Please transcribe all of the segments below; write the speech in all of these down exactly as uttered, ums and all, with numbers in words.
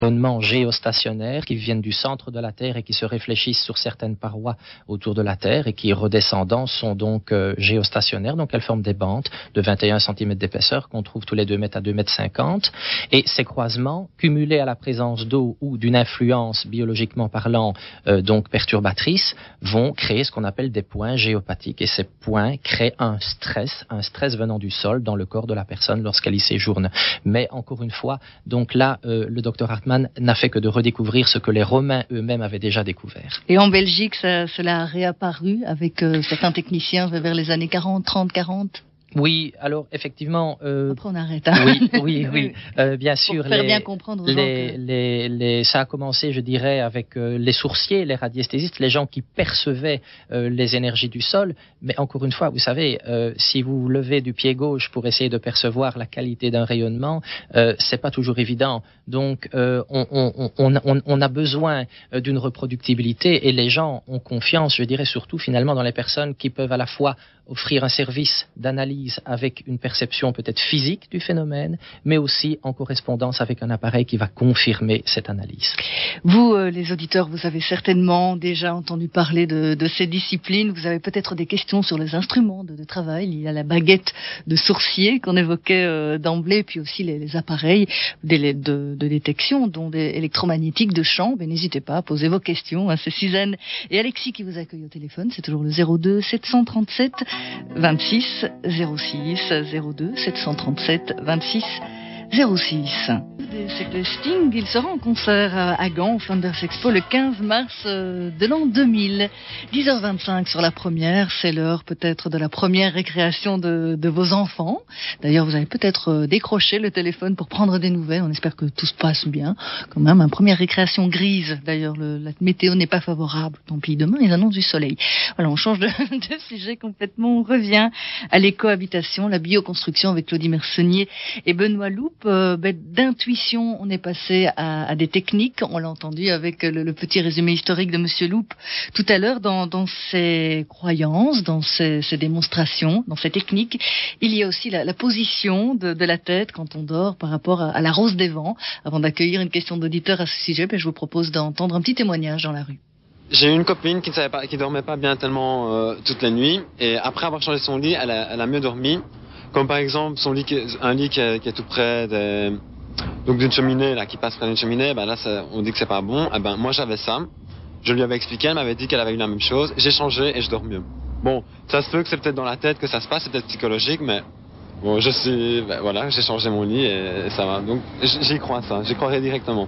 rayonnements géostationnaires qui viennent du centre de la Terre et qui se réfléchissent sur certaines parois autour de la Terre et qui, redescendant, sont donc euh, géostationnaires. Donc elles forment des bandes de vingt et un centimètres d'épaisseur qu'on trouve tous les deux mètres à deux mètres cinquante. Et ces croisements, cumulés à la présence d'eau ou d'une influence biologiquement parlant euh, donc perturbatrice, vont créer ce qu'on appelle des points géopathiques. Et ces points créent un stress, un stress venant du sol dans le corps de la personne lorsqu'elle y séjourne. Mais encore une fois, donc là, euh, le docteur Hartmann n'a fait que de redécouvrir ce que les Romains eux-mêmes avaient déjà découvert. Et en Belgique, ça, cela a réapparu avec euh, certains techniciens vers les années quarante, trente, quarante. Oui, alors effectivement. Euh, Après on arrête. Hein. Oui, oui, oui. Euh, bien sûr. Pour faire les, bien comprendre aux les, gens que... les, les, ça a commencé, je dirais, avec euh, les sourciers, les radiesthésistes, les gens qui percevaient euh, les énergies du sol. Mais encore une fois, vous savez, euh, si vous vous levez du pied gauche pour essayer de percevoir la qualité d'un rayonnement, euh, c'est pas toujours évident. Donc, euh, on, on, on, on, on a besoin d'une reproductibilité et les gens ont confiance, je dirais, surtout finalement dans les personnes qui peuvent à la fois offrir un service d'analyse avec une perception peut-être physique du phénomène, mais aussi en correspondance avec un appareil qui va confirmer cette analyse. Vous, euh, les auditeurs, vous avez certainement déjà entendu parler de, de ces disciplines. Vous avez peut-être des questions sur les instruments de, de travail. Il y a la baguette de sourcier qu'on évoquait euh, d'emblée, puis aussi les, les appareils de, de, de détection, dont des électromagnétiques de champ. Mais n'hésitez pas à poser vos questions. Hein. C'est Suzanne et Alexis qui vous accueillent au téléphone. C'est toujours le zéro deux sept cent trente-sept vingt-six zéro six, zéro deux sept cent trente-sept vingt-six zéro six. C'est le Sting, il sera en concert à Gand au Flanders Expo le quinze mars de l'an deux mille. dix heures vingt-cinq sur la première, c'est l'heure peut-être de la première récréation de, de vos enfants. D'ailleurs, vous avez peut-être décroché le téléphone pour prendre des nouvelles. On espère que tout se passe bien. Quand même, une première récréation grise. D'ailleurs, le, la météo n'est pas favorable. Tant pis, demain, ils annoncent du soleil. Voilà, on change de, de sujet complètement. On revient à l'éco-habitation, la bioconstruction avec Claudie Mersonnier et Benoît Loup. Euh, ben, d'intuition, on est passé à, à des techniques. On l'a entendu avec le, le petit résumé historique de Monsieur Loup tout à l'heure dans, dans ses croyances, dans ses, ses démonstrations, dans ses techniques. Il y a aussi la, la position de, de la tête quand on dort par rapport à, à la rose des vents. Avant d'accueillir une question d'auditeur à ce sujet, ben, je vous propose d'entendre un petit témoignage dans la rue. J'ai eu une copine qui ne savait pas, qui dormait pas bien tellement euh, toutes les nuits, et après avoir changé son lit, elle a, elle a mieux dormi. Comme par exemple son lit, un lit qui est, qui est tout près des, donc d'une cheminée là, qui passe près d'une cheminée, ben là ça, on dit que c'est pas bon. Eh ben moi j'avais ça, je lui avais expliqué, elle m'avait dit qu'elle avait eu la même chose. J'ai changé et je dors mieux. Bon, ça se peut que c'est peut-être dans la tête que ça se passe, c'est peut-être psychologique, mais bon, je suis, ben voilà, j'ai changé mon lit et ça va. Donc j'y crois ça, j'y croirais directement.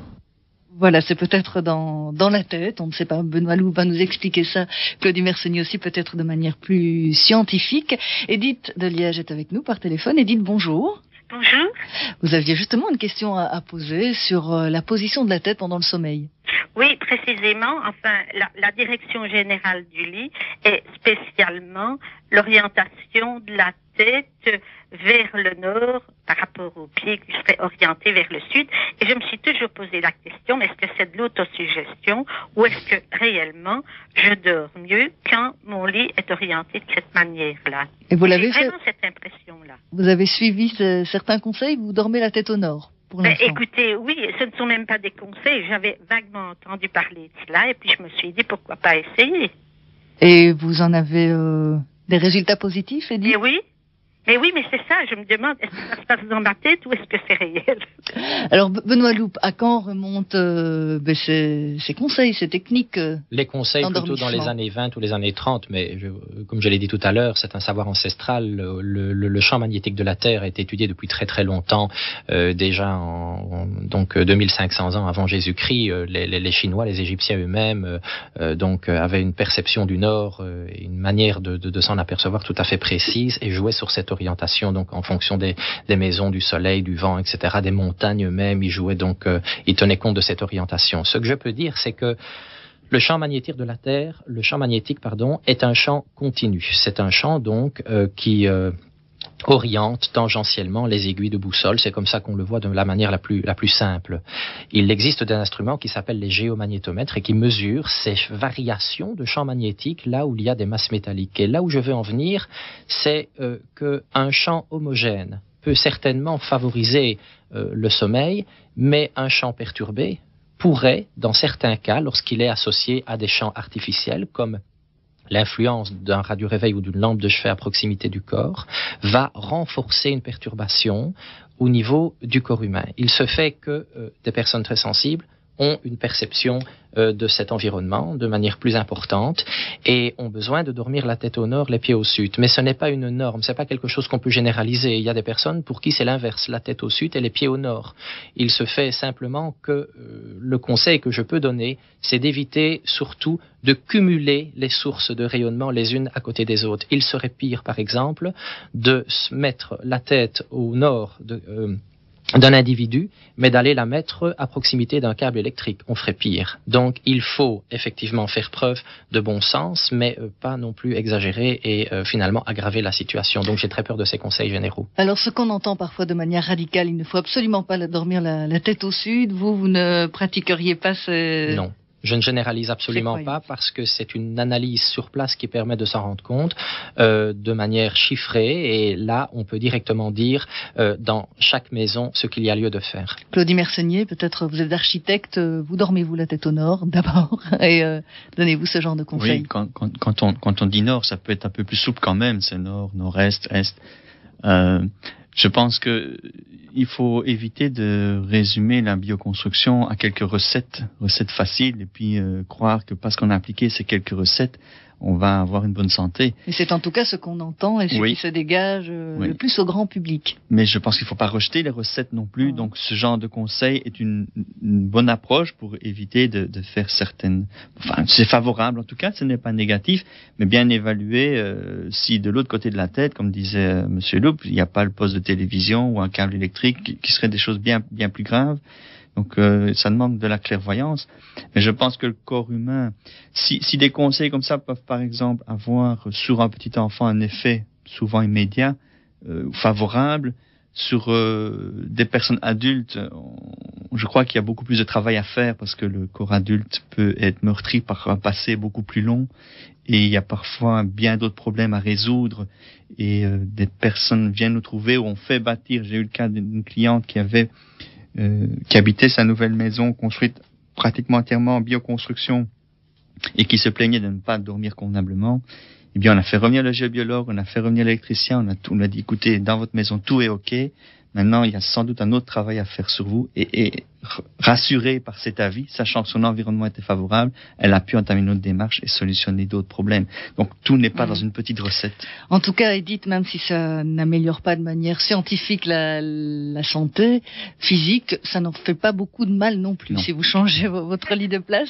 Voilà, c'est peut-être dans, dans la tête, on ne sait pas, Benoît Loup va nous expliquer ça, Claudie Mersonnier aussi peut-être de manière plus scientifique. Edith de Liège est avec nous par téléphone. Edith, bonjour. Bonjour. Vous aviez justement une question à, à poser sur euh, la position de la tête pendant le sommeil. Oui, précisément, enfin, la, la direction générale du lit est spécialement l'orientation de la tête vers le nord par rapport aux pieds qui seraient orientés vers le sud. Et je me suis toujours posé la question, est-ce que c'est de l'autosuggestion ou est-ce que réellement je dors mieux quand mon lit est orienté de cette manière-là? Et vous l'avez J'ai fait... vraiment cette impression-là. Vous avez suivi ce, certains conseils, vous dormez la tête au nord pour Ben, l'instant. écoutez, oui, ce ne sont même pas des conseils. J'avais vaguement entendu parler de cela et puis je me suis dit pourquoi pas essayer. Et vous en avez euh, des résultats positifs, Edith? Et oui. Mais oui, mais c'est ça, je me demande, est-ce que ça se passe dans ma tête ou est-ce que c'est réel? Alors, Benoît Loup, à quand remontent euh, ben, ces, ces conseils, ces techniques euh, Les conseils plutôt dans les années vingt ou les années trente, mais je, comme je l'ai dit tout à l'heure, c'est un savoir ancestral. Le, le, le champ magnétique de la Terre est étudié depuis très très longtemps, euh, déjà en, en donc deux mille cinq cents ans avant Jésus-Christ. Euh, les, les, les Chinois, les Égyptiens eux-mêmes, euh, donc euh, avaient une perception du Nord, euh, une manière de, de, de s'en apercevoir tout à fait précise et jouaient sur cette orientation, donc en fonction des, des maisons, du soleil, du vent, et cetera, des montagnes eux-mêmes, ils jouaient donc, euh, ils tenaient compte de cette orientation. Ce que je peux dire, c'est que le champ magnétique de la Terre, le champ magnétique, pardon, est un champ continu. C'est un champ donc euh, qui euh, oriente tangentiellement les aiguilles de boussole. C'est comme ça qu'on le voit de la manière la plus, la plus simple. Il existe des instruments qui s'appellent les géomagnétomètres et qui mesurent ces variations de champ magnétique là où il y a des masses métalliques. Et là où je veux en venir, c'est euh, qu'un champ homogène peut certainement favoriser euh, le sommeil, mais un champ perturbé pourrait, dans certains cas, lorsqu'il est associé à des champs artificiels, comme l'influence d'un radio-réveil ou d'une lampe de chevet à proximité du corps, va renforcer une perturbation au niveau du corps humain. Il se fait que euh, des personnes très sensibles ont une perception euh, de cet environnement de manière plus importante et ont besoin de dormir la tête au nord, les pieds au sud. Mais ce n'est pas une norme, ce n'est pas quelque chose qu'on peut généraliser. Il y a des personnes pour qui c'est l'inverse, la tête au sud et les pieds au nord. Il se fait simplement que euh, le conseil que je peux donner, c'est d'éviter surtout de cumuler les sources de rayonnement les unes à côté des autres. Il serait pire, par exemple, de se mettre la tête au nord de... Euh, d'un individu, mais d'aller la mettre à proximité d'un câble électrique. On ferait pire. Donc, il faut effectivement faire preuve de bon sens, mais euh, pas non plus exagérer et euh, finalement aggraver la situation. Donc, j'ai très peur de ces conseils généraux. Alors, ce qu'on entend parfois de manière radicale, il ne faut absolument pas dormir la, la tête au sud. Vous, vous ne pratiqueriez pas ce... Non. Je ne généralise absolument pas parce que c'est une analyse sur place qui permet de s'en rendre compte euh, de manière chiffrée et là on peut directement dire euh, dans chaque maison ce qu'il y a lieu de faire. Claudie Mersenier, peut-être vous êtes architecte, vous dormez-vous la tête au nord d'abord et euh, donnez-vous ce genre de conseils. Oui, quand, quand, quand, on, quand on dit nord, ça peut être un peu plus souple quand même, c'est nord, nord-est, est. Euh, je pense que il faut éviter de résumer la bioconstruction à quelques recettes, recettes faciles, et puis euh, croire que parce qu'on a appliqué ces quelques recettes, on va avoir une bonne santé. Mais c'est en tout cas ce qu'on entend et ce oui. qui se dégage euh, oui. le plus au grand public. Mais je pense qu'il ne faut pas rejeter les recettes non plus. Mmh. Donc ce genre de conseil est une, une bonne approche pour éviter de, de faire certaines... Enfin, c'est favorable en tout cas, ce n'est pas négatif, mais bien évaluer euh, si de l'autre côté de la tête, comme disait euh, Monsieur Loup, il n'y a pas le poste de télévision ou un câble électrique qui, qui seraient des choses bien, bien plus graves. Donc euh, ça demande de la clairvoyance. Mais je pense que le corps humain, si, si des conseils comme ça peuvent par exemple avoir sur un petit enfant un effet souvent immédiat, euh, favorable, sur euh, des personnes adultes, on, je crois qu'il y a beaucoup plus de travail à faire parce que le corps adulte peut être meurtri par un passé beaucoup plus long et il y a parfois bien d'autres problèmes à résoudre et euh, des personnes viennent nous trouver où on fait bâtir. J'ai eu le cas d'une cliente qui avait Euh, qui habitait sa nouvelle maison construite pratiquement entièrement en bioconstruction et qui se plaignait de ne pas dormir convenablement. Eh bien, on a fait revenir le géobiologue, on a fait revenir l'électricien, on a tout, on a dit, écoutez, dans votre maison, tout est OK. Maintenant, il y a sans doute un autre travail à faire sur vous et, et rassurée par cet avis, sachant que son environnement était favorable, elle a pu entamer une autre démarche et solutionner d'autres problèmes. Donc, tout n'est pas mmh. dans une petite recette. En tout cas, Edith, même si ça n'améliore pas de manière scientifique la, la santé physique, ça n'en fait pas beaucoup de mal non plus non. si vous changez votre lit de place.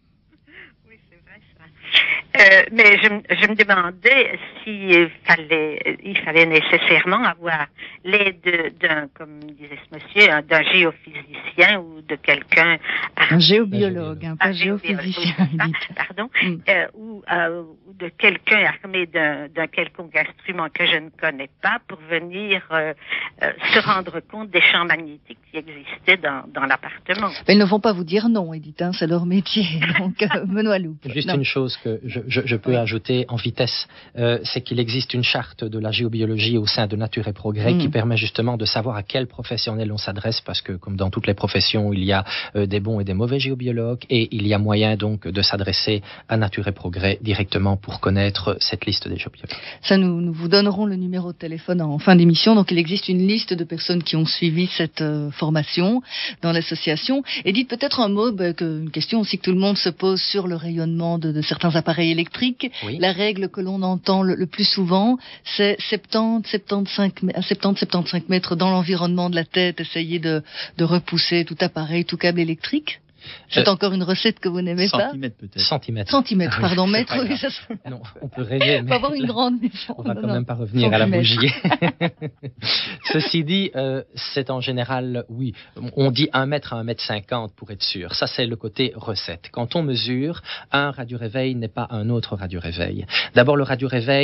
Euh, mais je, je me demandais s'il fallait, il fallait nécessairement avoir l'aide d'un, comme disait ce monsieur, d'un géophysicien ou de quelqu'un... Un géobiologue, un pas géophysicien. Pardon, mm. euh, ou, euh, ou de quelqu'un armé d'un, d'un quelconque instrument que je ne connais pas pour venir euh, euh, se rendre compte des champs magnétiques qui existaient dans, dans l'appartement. Mais ils ne vont pas vous dire non, Edith, hein, c'est leur métier. Donc, euh, Benoît Loup. Juste non. une chose que je, je, je peux oui. ajouter en vitesse, euh, c'est qu'il existe une charte de la géobiologie au sein de Nature et Progrès mmh. qui permet justement de savoir à quel professionnel on s'adresse, parce que comme dans toutes les professions, il y a euh, des bons et des mauvais géobiologues, et il y a moyen donc de s'adresser à Nature et Progrès directement pour connaître cette liste des géobiologues. Ça, nous, nous vous donnerons le numéro de téléphone en fin d'émission. Donc il existe une liste de personnes qui ont suivi cette euh, formation dans l'association. Et dites peut-être un mot, bah, que, une question aussi que tout le monde se pose sur le rayonnement de, de certains appareils électriques. Oui. La règle que l'on entend le, le plus souvent, c'est soixante-dix à soixante-quinze mètres dans l'environnement de la tête, essayer de, de repousser tout appareil, tout câble électrique. C'est euh, encore une recette que vous n'aimez pas. Centimètres peut-être. Centimètres. Centimètres, ah, pardon, mètres. Oui, ça se... Non, on peut rêver. On peut avoir une grande maison. On va non, quand non. même pas revenir à la bougie. Ceci dit, euh, c'est en général, oui, on dit un mètre à un mètre cinquante pour être sûr. Ça, c'est le côté recette. Quand on mesure, un radio-réveil n'est pas un autre radio-réveil. D'abord, le radio-réveil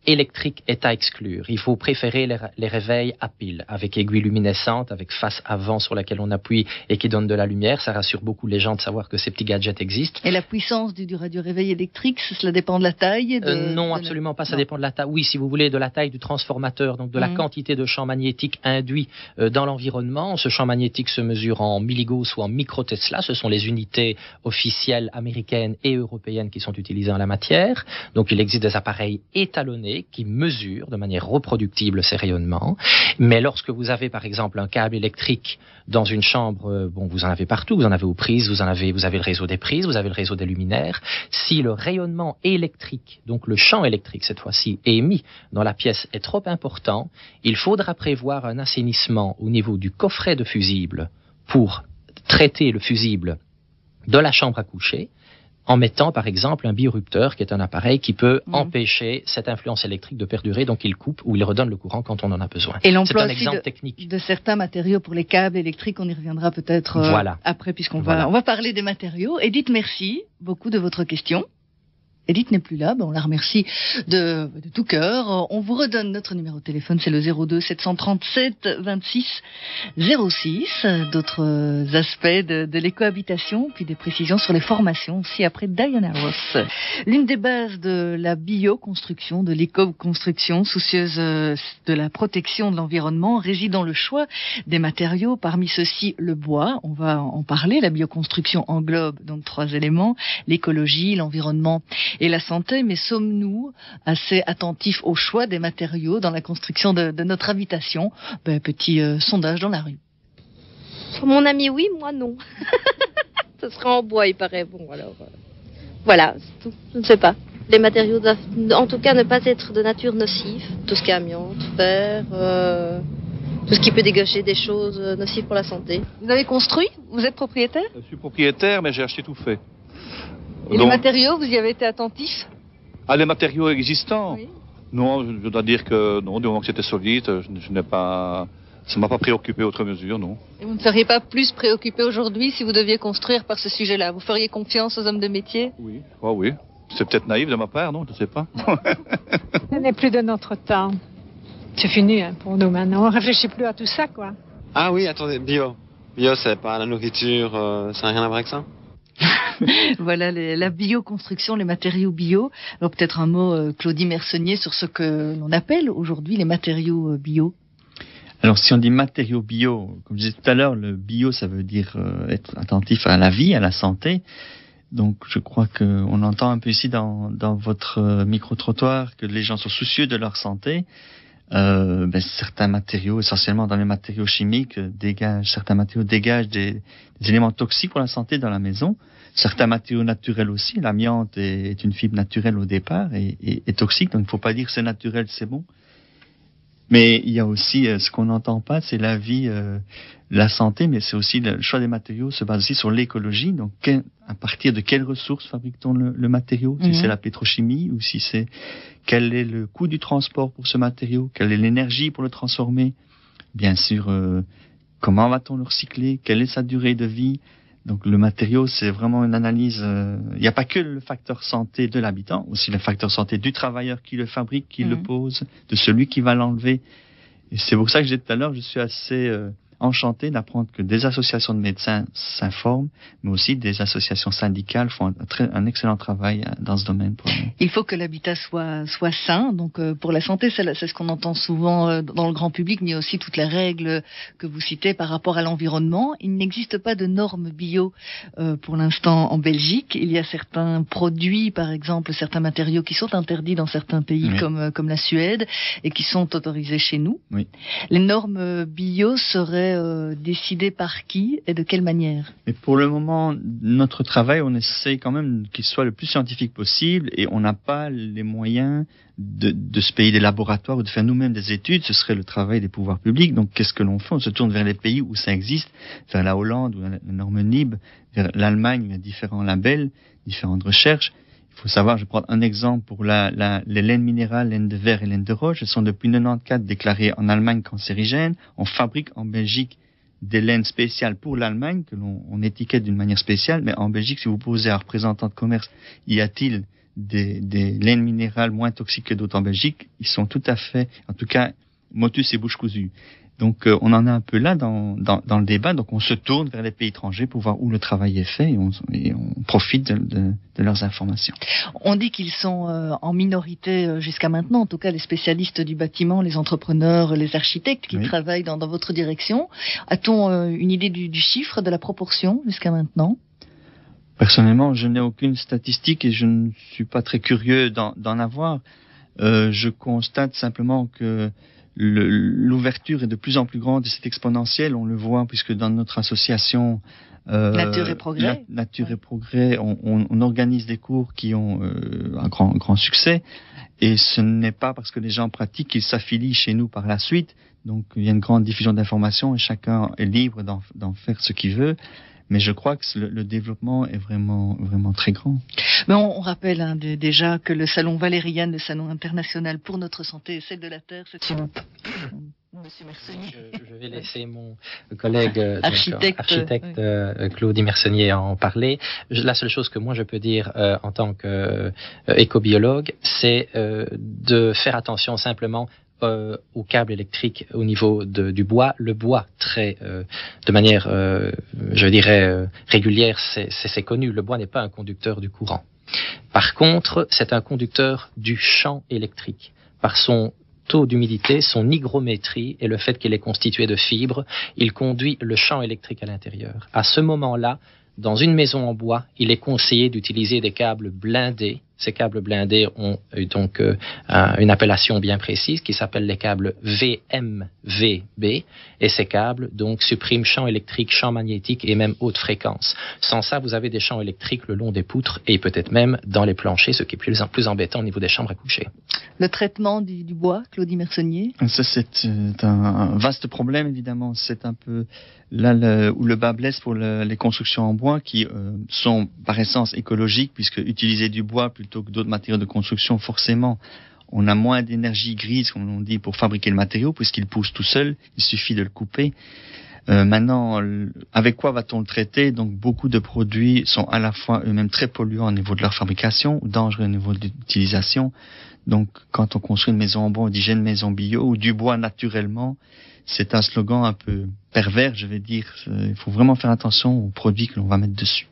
électrique est à exclure. Il faut préférer les, les réveils à pile, avec aiguille luminescente, avec face avant sur laquelle on appuie et qui donne de la lumière. Ça rassure beaucoup les gens de savoir que ces petits gadgets existent. Et la puissance du, du radio-réveil électrique, cela dépend de la taille de, euh, Non, de absolument la... pas. Ça non. dépend de la taille. Oui, si vous voulez, de la taille du transformateur, donc de la mmh. quantité de champ magnétique induit euh, dans l'environnement. Ce champ magnétique se mesure en milligauss ou en microtesla. Ce sont les unités officielles américaines et européennes qui sont utilisées en la matière. Donc il existe des appareils étalonnés qui mesurent de manière reproductible ces rayonnements. Mais lorsque vous avez par exemple un câble électrique dans une chambre, euh, bon, vous en avez partout, vous en avez aux prises, vous en avez, vous avez le réseau des prises, vous avez le réseau des luminaires. Si le rayonnement électrique, donc le champ électrique cette fois-ci, émis dans la pièce est trop important, il faudra prévoir un assainissement au niveau du coffret de fusible pour traiter le fusible de la chambre à coucher, en mettant par exemple un biorupteur qui est un appareil qui peut mmh. empêcher cette influence électrique de perdurer, donc il coupe ou il redonne le courant quand on en a besoin. Et l'emploi c'est un exemple de, technique. de certains matériaux pour les câbles électriques, on y reviendra peut-être euh, voilà. après puisqu'on voilà. va, on va parler des matériaux. Edith, merci beaucoup de votre question. Edith n'est plus là, ben on la remercie de, de tout cœur. On vous redonne notre numéro de téléphone, c'est le zéro deux sept cent trente-sept vingt-six zéro six. D'autres aspects de, de l'écohabitation, puis des précisions sur les formations aussi après Diana Ross. L'une des bases de la bioconstruction, de l'éco-construction, soucieuse de la protection de l'environnement, réside dans le choix des matériaux. Parmi ceux-ci, le bois. On va en parler. La bioconstruction englobe donc trois éléments: l'écologie, l'environnement et la santé, mais sommes-nous assez attentifs au choix des matériaux dans la construction de, de notre habitation? Ben, petit euh, sondage dans la rue. Mon ami, oui, moi, non. Ce sera en bois, il paraît. Bon, alors, euh, voilà, c'est tout. Je ne sais pas. Les matériaux doivent, en tout cas, ne pas être de nature nocive. Tout ce qui est amiante, fer, euh, tout ce qui peut dégager des choses nocives pour la santé. Vous avez construit? Vous êtes propriétaire? Je suis propriétaire, mais j'ai acheté tout fait. Et donc, les matériaux, vous y avez été attentif? Ah, les matériaux existants? Oui. Non, je, je dois dire que non, du moment que c'était solide, je, je n'ai pas, ça ne m'a pas préoccupé outre mesure, non. Et vous ne seriez pas plus préoccupé aujourd'hui si vous deviez construire par ce sujet-là? Vous feriez confiance aux hommes de métier? Oui, oh, oui. C'est peut-être naïf de ma part, non? Je ne sais pas. Ce n'est plus de notre temps. C'est fini hein, pour nous maintenant. On ne réfléchit plus à tout ça, quoi. Ah oui, attendez, bio. Bio, c'est pas la nourriture, euh, ça n'a rien à voir avec ça? Voilà les, la bioconstruction, les matériaux bio. Alors peut-être un mot, euh, Claudie Mersonnier, sur ce que l'on appelle aujourd'hui les matériaux euh, bio. Alors si on dit matériaux bio, comme je disais tout à l'heure, le bio ça veut dire euh, être attentif à la vie, à la santé. Donc je crois qu'on entend un peu ici dans, dans votre euh, micro-trottoir que les gens sont soucieux de leur santé. Euh, ben, certains matériaux, essentiellement dans les matériaux chimiques, dégagent, certains matériaux dégagent des, des éléments toxiques pour la santé dans la maison. Certains matériaux naturels aussi. L'amiante est, est une fibre naturelle au départ et, et, et toxique, donc il ne faut pas dire c'est naturel, c'est bon. Mais il y a aussi euh, ce qu'on n'entend pas, c'est la vie, euh, la santé, mais c'est aussi le choix des matériaux se base aussi sur l'écologie. Donc, que, à partir de quelles ressources fabrique-t-on le, le matériau? Mm-hmm. Si c'est la pétrochimie ou si c'est quel est le coût du transport pour ce matériau? Quelle est l'énergie pour le transformer? Bien sûr, euh, comment va-t-on le recycler? Quelle est sa durée de vie? Donc le matériau, c'est vraiment une analyse. Euh, il n'y a pas que le facteur santé de l'habitant, aussi le facteur santé du travailleur qui le fabrique, qui mmh. le pose, de celui qui va l'enlever. Et c'est pour ça que j'ai dit tout à l'heure, je suis assez euh, enchanté d'apprendre que des associations de médecins s'informent, mais aussi des associations syndicales font un, très, un excellent travail dans ce domaine. Pour nous. Il faut que l'habitat soit, soit sain. Donc euh, pour la santé, c'est, c'est ce qu'on entend souvent euh, dans le grand public, mais aussi toutes les règles que vous citez par rapport à l'environnement. Il n'existe pas de normes bio euh, pour l'instant en Belgique. Il y a certains produits, par exemple, certains matériaux qui sont interdits dans certains pays oui. comme, comme la Suède et qui sont autorisés chez nous. Oui. Les normes bio seraient euh, décidées par qui et de quelle manière? Mais pour le moment, notre travail, on essaie quand même qu'il soit le plus scientifique possible et on n'a pas les moyens de, de se payer des laboratoires ou de faire nous-mêmes des études. Ce serait le travail des pouvoirs publics. Donc, qu'est-ce que l'on fait? On se tourne vers les pays où ça existe, vers la Hollande ou la norme N I B, vers l'Allemagne, il y a différents labels, différentes recherches. Il faut savoir, je vais prendre un exemple pour la, la, les laines minérales, laines de verre et laines de roche. Elles sont depuis mille neuf cent quatre-vingt-quatorze déclarées en Allemagne cancérigènes. On fabrique en Belgique des laines spéciales pour l'Allemagne que l'on on étiquette d'une manière spéciale. Mais en Belgique, si vous posez à un représentant de commerce, y a-t-il des, des laines minérales moins toxiques que d'autres en Belgique, ils sont tout à fait, en tout cas, motus et bouche cousue. Donc, euh, on en a un peu là dans, dans, dans le débat. Donc, on se tourne vers les pays étrangers pour voir où le travail est fait et on, et on profite de, de, de leurs informations. On dit qu'ils sont euh, en minorité euh, jusqu'à maintenant, en tout cas les spécialistes du bâtiment, les entrepreneurs, les architectes qui oui. travaillent dans, dans votre direction. A-t-on euh, une idée du, du chiffre, de la proportion jusqu'à maintenant ? Personnellement, je n'ai aucune statistique et je ne suis pas très curieux d'en, d'en avoir. Euh, je constate simplement que Le, l'ouverture est de plus en plus grande et c'est exponentiel. On le voit puisque dans notre association euh, Nature et Progrès, La, Nature et Progrès, on, on, on organise des cours qui ont euh, un grand, grand succès. Et ce n'est pas parce que les gens pratiquent qu'ils s'affilient chez nous par la suite. Donc il y a une grande diffusion d'informations et chacun est libre d'en, d'en faire ce qu'il veut. Mais je crois que le, le développement est vraiment, vraiment très grand. Mais on, on rappelle hein, de, déjà que le salon Valériane, le salon international pour notre santé et celle de la Terre, c'est une... Monsieur Mersonnier. Je, je vais laisser mon collègue architecte, donc, architecte oui. euh, Claudie Mersonnier en parler. Je, la seule chose que moi je peux dire euh, en tant qu'écobiologue, euh, c'est euh, de faire attention simplement Euh, au câble électrique au niveau de, du bois. Le bois, très, euh, de manière, euh, je dirais, euh, régulière, c'est, c'est, c'est connu. Le bois n'est pas un conducteur du courant. Par contre, c'est un conducteur du champ électrique. Par son taux d'humidité, son hygrométrie et le fait qu'il est constitué de fibres, il conduit le champ électrique à l'intérieur. À ce moment-là, dans une maison en bois, il est conseillé d'utiliser des câbles blindés. Ces câbles blindés ont donc euh, une appellation bien précise qui s'appelle les câbles V M V B et ces câbles donc suppriment champ électrique, champ magnétique et même haute fréquence. Sans ça, vous avez des champs électriques le long des poutres et peut-être même dans les planchers, ce qui est plus, plus embêtant au niveau des chambres à coucher. Le traitement du, du bois, Claudie Mersonnier ? Ça, c'est un vaste problème, évidemment. C'est un peu là le, où le bas blesse pour le, les constructions en bois qui euh, sont par essence écologiques, puisque utiliser du bois plutôt que d'autres matériaux de construction, forcément, on a moins d'énergie grise, comme on dit, pour fabriquer le matériau, puisqu'il pousse tout seul. Il suffit de le couper. Euh, maintenant, avec quoi va-t-on le traiter ? Donc, beaucoup de produits sont à la fois eux-mêmes très polluants au niveau de leur fabrication, ou dangereux au niveau de l'utilisation. Donc, quand on construit une maison en bois, on dit j'ai une maison bio ou du bois naturellement. C'est un slogan un peu pervers, je vais dire. Il faut vraiment faire attention aux produits que l'on va mettre dessus.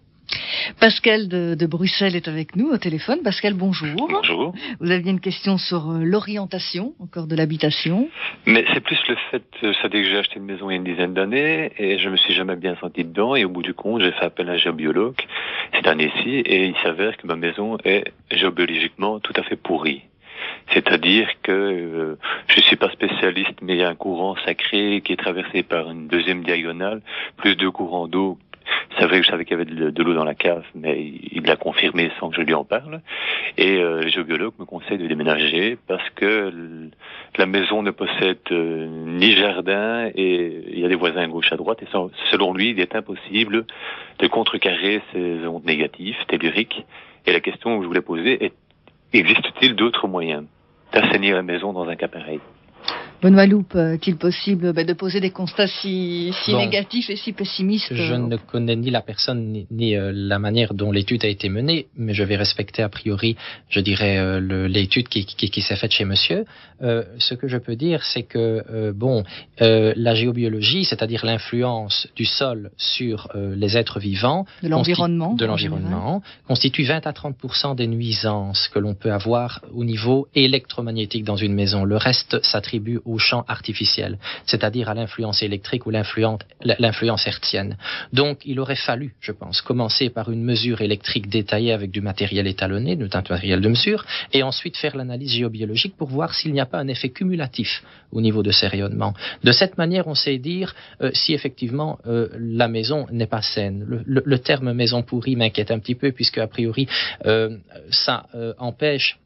Pascal de, de Bruxelles est avec nous au téléphone. Pascal, bonjour. Bonjour. Vous aviez une question sur l'orientation, encore de l'habitation. Mais c'est plus le fait, ça dit que j'ai acheté une maison il y a une dizaine d'années et je me suis jamais bien senti dedans et au bout du compte, j'ai fait appel à un géobiologue cette année-ci et il s'avère que ma maison est géobiologiquement tout à fait pourrie. C'est-à-dire que euh, je suis pas spécialiste, mais il y a un courant sacré qui est traversé par une deuxième diagonale, plus deux courants d'eau. C'est vrai que je savais qu'il y avait de, de l'eau dans la cave, mais il l'a confirmé sans que je lui en parle. Et euh, le géobiologue me conseille de déménager parce que le, la maison ne possède euh, ni jardin et il y a des voisins à gauche à droite. Et sans, selon lui, il est impossible de contrecarrer ces ondes négatives, telluriques. Et la question que je voulais poser est, existe-t-il d'autres moyens d'assainir la maison dans un cas pareil ? Benoît Loup, est-il possible bah, de poser des constats si, si bon, négatifs et si pessimistes ? Je euh... ne connais ni la personne ni, ni euh, la manière dont l'étude a été menée, mais je vais respecter a priori, je dirais, euh, le, l'étude qui, qui, qui s'est faite chez monsieur. Euh, ce que je peux dire, c'est que euh, bon, euh, la géobiologie, c'est-à-dire l'influence du sol sur euh, les êtres vivants, de l'environnement, constitu- de l'environnement constitue vingt à trente pour cent des nuisances que l'on peut avoir au niveau électromagnétique dans une maison. Le reste s'attribue au champ artificiel, c'est-à-dire à l'influence électrique ou l'influence, l'influence hertzienne. Donc, il aurait fallu, je pense, commencer par une mesure électrique détaillée avec du matériel étalonné, du matériel de mesure, et ensuite faire l'analyse géobiologique pour voir s'il n'y a pas un effet cumulatif au niveau de ces rayonnements. De cette manière, on sait dire euh, si effectivement euh, la maison n'est pas saine. Le, le, le terme maison pourrie m'inquiète un petit peu, puisque a priori, euh, ça euh, empêche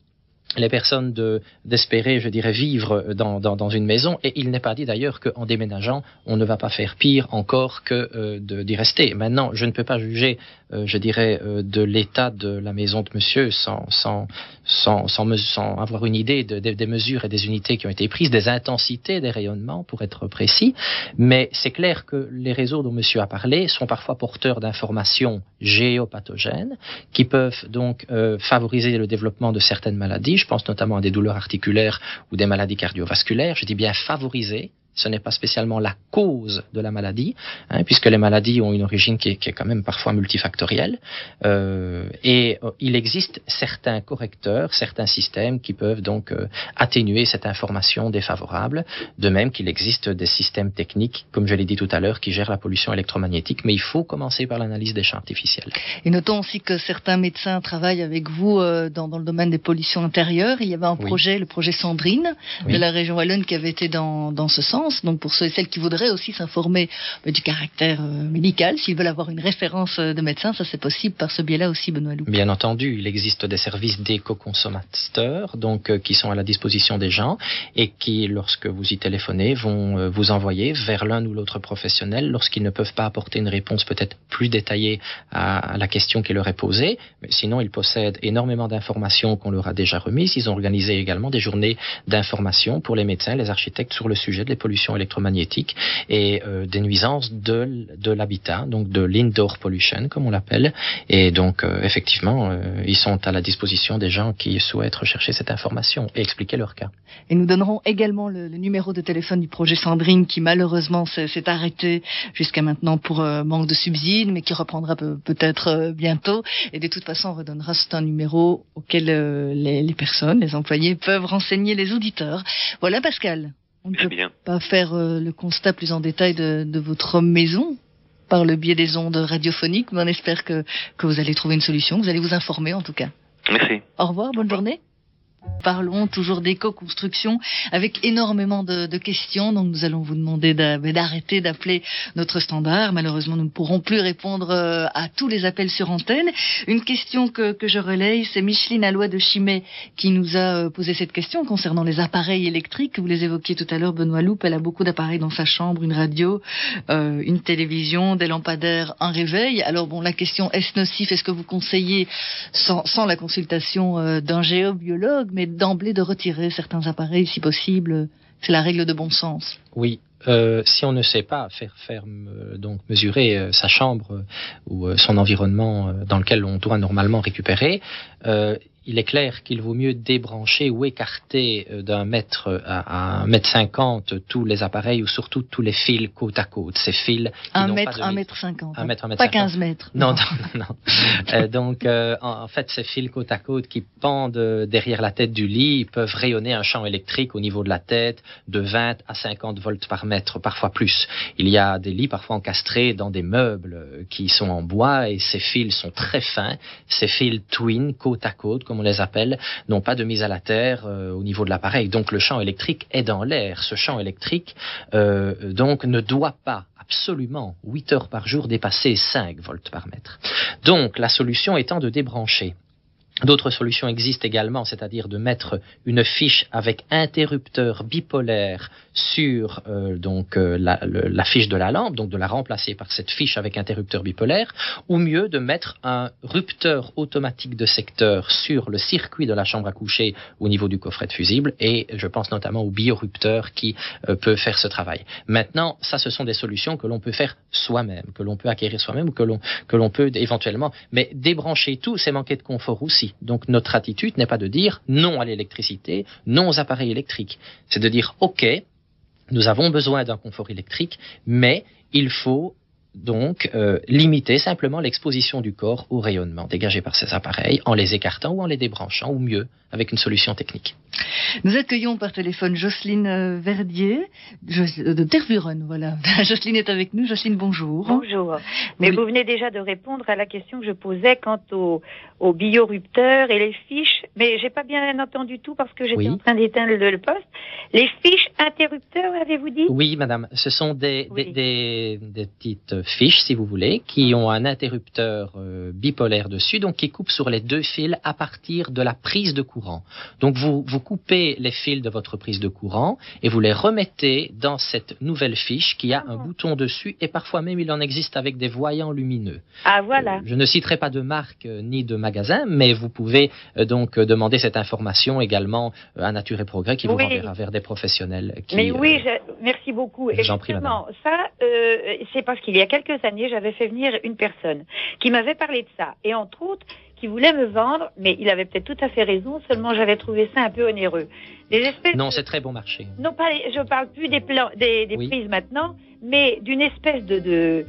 les personnes de, d'espérer, je dirais, vivre dans, dans, dans une maison. Et il n'est pas dit d'ailleurs qu'en déménageant, on ne va pas faire pire encore que euh, de, d'y rester. Maintenant, je ne peux pas juger, euh, je dirais, euh, de l'état de la maison de monsieur sans, sans, sans, sans, sans avoir une idée de, de, des mesures et des unités qui ont été prises, des intensités des rayonnements, pour être précis. Mais c'est clair que les réseaux dont monsieur a parlé sont parfois porteurs d'informations géopathogènes qui peuvent donc euh, favoriser le développement de certaines maladies. Je pense notamment à des douleurs articulaires ou des maladies cardiovasculaires. Je dis bien favoriser. Ce n'est pas spécialement la cause de la maladie, hein, puisque les maladies ont une origine qui est, qui est quand même parfois multifactorielle. Euh, et euh, il existe certains correcteurs, certains systèmes qui peuvent donc euh, atténuer cette information défavorable. De même qu'il existe des systèmes techniques, comme je l'ai dit tout à l'heure, qui gèrent la pollution électromagnétique. Mais il faut commencer par l'analyse des champs artificiels. Et notons aussi que certains médecins travaillent avec vous euh, dans, dans le domaine des pollutions intérieures. Il y avait un Oui. projet, le projet Sandrine, Oui. de la région wallonne, qui avait été dans, dans ce sens. Donc pour ceux et celles qui voudraient aussi s'informer euh, du caractère euh, médical, s'ils veulent avoir une référence euh, de médecin, ça c'est possible par ce biais-là aussi, Benoît Loup. Bien entendu, il existe des services d'éco-consommateurs, donc euh, qui sont à la disposition des gens et qui, lorsque vous y téléphonez, vont euh, vous envoyer vers l'un ou l'autre professionnel lorsqu'ils ne peuvent pas apporter une réponse peut-être plus détaillée à, à la question qui leur est posée. Mais sinon, ils possèdent énormément d'informations qu'on leur a déjà remises. Ils ont organisé également des journées d'information pour les médecins, les architectes sur le sujet des pollutions électromagnétiques et euh, des nuisances de, de l'habitat, donc de l'indoor pollution, comme on l'appelle. Et donc, euh, effectivement, euh, ils sont à la disposition des gens qui souhaitent rechercher cette information et expliquer leur cas. Et nous donnerons également le, le numéro de téléphone du projet Sandrine, qui malheureusement s'est, s'est arrêté jusqu'à maintenant pour euh, manque de subsides, mais qui reprendra peu, peut-être euh, bientôt. Et de toute façon, on redonnera c'est un numéro auquel euh, les, les personnes, les employés peuvent renseigner les auditeurs. Voilà, Pascal. On ne Très peut bien. pas faire euh, le constat plus en détail de, de votre maison par le biais des ondes radiophoniques, mais on espère que, que vous allez trouver une solution, que vous allez vous informer en tout cas. Merci. Au revoir, bonne journée. Parlons toujours d'éco-construction avec énormément de, de questions, donc nous allons vous demander d'arrêter d'appeler notre standard. Malheureusement, nous ne pourrons plus répondre à tous les appels sur antenne. Une question que, que je relaye, c'est Micheline Alloy de Chimay qui nous a posé cette question concernant les appareils électriques. Vous les évoquiez tout à l'heure, Benoît Loup. Elle a beaucoup d'appareils dans sa chambre, une radio, euh, une télévision, des lampadaires, un réveil. Alors bon, la question, est-ce nocif? Est-ce que vous conseillez, sans, sans la consultation euh, d'un géobiologue, mais d'emblée de retirer certains appareils si possible? C'est la règle de bon sens. Oui. Euh, si on ne sait pas faire, faire euh, donc mesurer euh, sa chambre euh, ou euh, son environnement euh, dans lequel on doit normalement récupérer, euh, il est clair qu'il vaut mieux débrancher ou écarter euh, d'un mètre à un mètre cinquante tous les appareils ou surtout tous les fils côte à côte. Ces fils un mètre, un mètre cinquante. Un mètre, un mètre pas cinquante. quinze mètres. Non, non, non. euh, donc, euh, en, en fait, ces fils côte à côte qui pendent derrière la tête du lit peuvent rayonner un champ électrique au niveau de la tête de vingt à cinquante volts par mètre, parfois plus. Il y a des lits parfois encastrés dans des meubles qui sont en bois et ces fils sont très fins. Ces fils twin, côte à côte, comme on les appelle, n'ont pas de mise à la terre euh, au niveau de l'appareil. Donc, le champ électrique est dans l'air. Ce champ électrique, euh, donc, ne doit pas absolument huit heures par jour dépasser cinq volts par mètre. Donc, la solution étant de débrancher. D'autres solutions existent également, c'est-à-dire de mettre une fiche avec interrupteur bipolaire sur euh, donc euh, la, le, la fiche de la lampe, donc de la remplacer par cette fiche avec interrupteur bipolaire, ou mieux de mettre un rupteur automatique de secteur sur le circuit de la chambre à coucher au niveau du coffret de fusible, et je pense notamment au biorupteur qui euh, peut faire ce travail. Maintenant, ça, ce sont des solutions que l'on peut faire soi-même, que l'on peut acquérir soi-même ou que l'on que l'on peut éventuellement, mais débrancher tout, c'est manquer de confort aussi. Donc notre attitude n'est pas de dire non à l'électricité, non aux appareils électriques. C'est de dire ok, nous avons besoin d'un confort électrique, mais il faut donc euh, limiter simplement l'exposition du corps au rayonnement dégagé par ces appareils en les écartant ou en les débranchant, ou mieux, avec une solution technique. Nous accueillons par téléphone Jocelyne Verdier de Tervuren, voilà. Jocelyne est avec nous. Jocelyne, bonjour. Bonjour. Mais oui. Vous venez déjà de répondre à la question que je posais quant au, au biorupteur et les fiches, mais j'ai pas bien entendu tout parce que j'étais oui. en train d'éteindre le, le poste. Les fiches interrupteurs, avez-vous dit? Oui, madame. Ce sont des, oui. des, des, des petites euh, fiches, si vous voulez, qui ont un interrupteur euh, bipolaire dessus, donc qui coupe sur les deux fils à partir de la prise de courant. Donc vous, vous coupez les fils de votre prise de courant et vous les remettez dans cette nouvelle fiche qui a un bouton dessus et parfois même il en existe avec des voyants lumineux. Ah voilà. Euh, je ne citerai pas de marque euh, ni de magasin, mais vous pouvez euh, donc euh, demander cette information également euh, à Nature et Progrès qui vous Oui. renverra vers des professionnels. Qui, Mais oui, euh, je- merci beaucoup. j'en prie, Justement, ça, euh, c'est parce qu'il y a quelques années, j'avais fait venir une personne qui m'avait parlé de ça. Et entre autres, qui voulait me vendre, mais il avait peut-être tout à fait raison, seulement j'avais trouvé ça un peu onéreux. Des espèces Non, de- c'est très bon marché. Non, pas, les- je parle plus des, plans, des, des Oui. prises maintenant, mais d'une espèce de, de,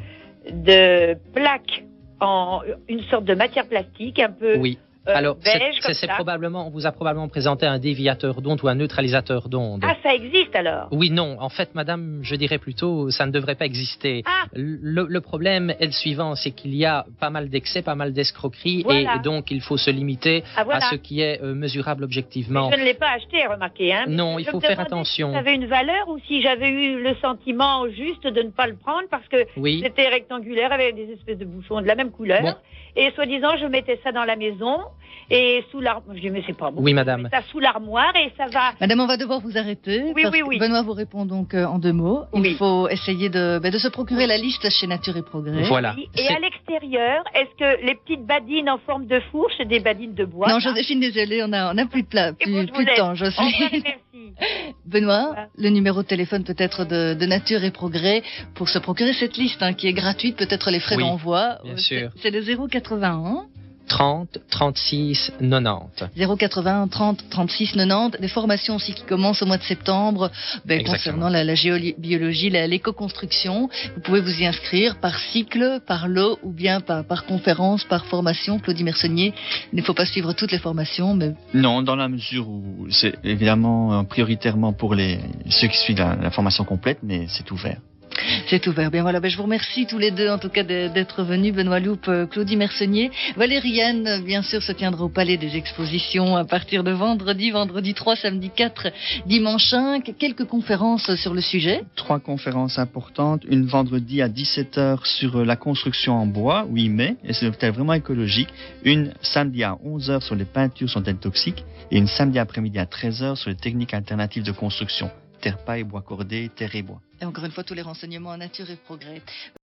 de plaque en une sorte de matière plastique un peu Oui. euh, Alors, c'est- beige c'est comme c'est ça. probablement, on vous a probablement présenté un déviateur d'onde ou un neutralisateur d'onde. Ah, ça existe alors. Oui, non. En fait, madame, je dirais plutôt, ça ne devrait pas exister. Ah. Le, le problème est le suivant, c'est qu'il y a pas mal d'excès, pas mal d'escroqueries, Voilà. et donc il faut se limiter Ah, voilà. à ce qui est euh, mesurable objectivement. Mais je ne l'ai pas acheté, remarquez. Hein. Non, il Je faut me faire demandais attention. Si ça avait une valeur ou si j'avais eu le sentiment juste de ne pas le prendre parce que Oui. c'était rectangulaire avec des espèces de bouchons de la même couleur. Bon. Et soi-disant, je mettais ça dans la maison et sous l'armoire. Je dis, mais c'est pas bon. Oui, Je madame. mets ça sous l'armoire et ça va. Madame, on va devoir vous arrêter. Oui, parce oui, que oui. Benoît vous répond donc euh, en deux mots. Il Oui. faut essayer de, ben, de se procurer la liste chez Nature et Progrès. Voilà. Oui. Et C'est- à l'extérieur, est-ce que les petites badines en forme de fourche, c'est des badines de bois Non, là Joséphine, désolée, on a, on a plus de plat, Et plus, bon, je vous plus de laisse. temps, Au Jocelyne. revoir et merci. Benoît, Voilà. le numéro de téléphone peut-être de, de Nature et Progrès pour se procurer cette liste hein, qui est gratuite, peut-être les frais Oui, d'envoi. bien Euh, sûr. C'est c'est le zéro quatre-vingt-un trente, trente-six, quatre-vingt-dix. zéro quatre-vingts trente trente-six quatre-vingt-dix. Des formations aussi qui commencent au mois de septembre ben, Exactement. concernant la, la géobiologie, la- l'éco-construction. Vous pouvez vous y inscrire par cycle, par lot ou bien par, par conférence, par formation. Claudie Mersonnier, il ne faut pas suivre toutes les formations, mais Non, dans la mesure où c'est évidemment euh, prioritairement pour les ceux qui suivent la, la formation complète, mais c'est ouvert. c'est ouvert. Bien voilà, ben, je vous remercie tous les deux en tout cas de- d'être venus. Benoît Loupe, euh, Claudie Mersonnier. Valériane, euh, bien sûr, se tiendra au Palais des Expositions à partir de vendredi, vendredi trois, samedi quatre, dimanche cinq. Quelques conférences sur le sujet. Trois conférences importantes, une vendredi à dix-sept heures sur euh, la construction en bois, huit mai, et c'est peut-être vraiment écologique, une samedi à onze heures sur les peintures sont-elles toxiques, et une samedi après-midi à treize heures sur les techniques alternatives de construction, terre paille, bois cordé, terre et bois. Et encore une fois, tous les renseignements à Nature et Progrès.